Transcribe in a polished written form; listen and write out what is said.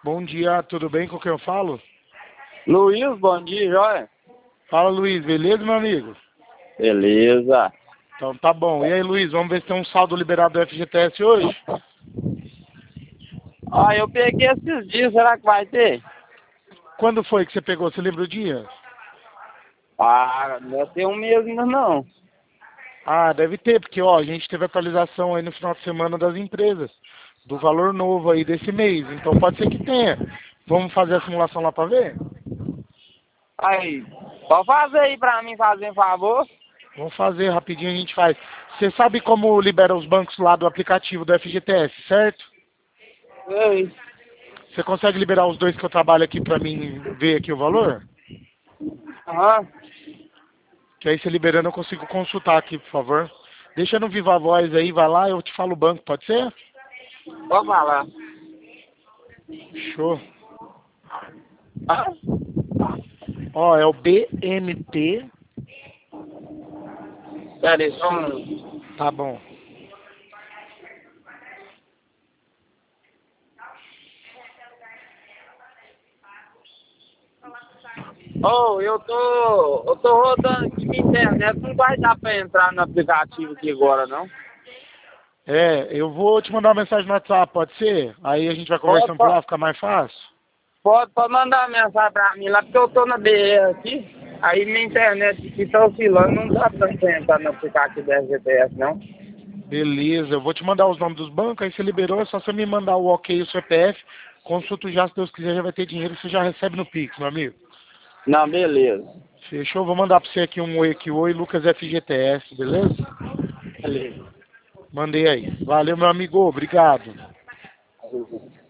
Bom dia, tudo bem? Com quem eu falo? Luiz, bom dia, joia? Fala, Luiz, beleza, meu amigo? Beleza. Então tá bom. E aí, Luiz, vamos ver se tem um saldo liberado do FGTS hoje? Ó, eu peguei esses dias, será que vai ter? Quando foi que você pegou? Você lembra o dia? Ah, não deve ter um mês ainda não. Ah, deve ter, porque ó, a gente teve atualização aí no final de semana das empresas, do valor novo aí desse mês. Então pode ser que tenha. Vamos fazer a simulação lá pra ver? Aí, pode fazer aí pra mim, fazer um favor? Vamos fazer, rapidinho a gente faz. Você sabe como libera os bancos lá do aplicativo do FGTS, certo? Ei. Você consegue liberar os dois que eu trabalho aqui pra mim ver aqui o valor? Aham. Que aí você liberando eu consigo consultar aqui, por favor. Deixa no Viva Voz aí, vai lá, eu te falo o banco, pode ser? Pode falar. Show. Ah, Ó, é o BMT. pera aí, só um minuto. Tá bom. Ô, eu tô rodando aqui na internet, não vai dar pra entrar no aplicativo aqui agora, não? É, eu vou te mandar uma mensagem no WhatsApp, pode ser? Aí a gente vai Pode, conversando por pode, lá, fica mais fácil. pode mandar uma mensagem pra mim lá, porque eu tô na BR aqui, aí minha internet aqui tá oscilando, não dá pra entrar no aplicativo da FGTS, não. Beleza, eu vou te mandar os nomes dos bancos, aí você liberou, é só você me mandar o ok e o CPF. Consulto já, se Deus quiser, já vai ter dinheiro, você já recebe no Pix, meu amigo. Não, beleza. Fechou? Vou mandar pra você aqui um oi aqui, oi, Lucas FGTS, beleza? Beleza. Mandei aí. Valeu, meu amigo, obrigado.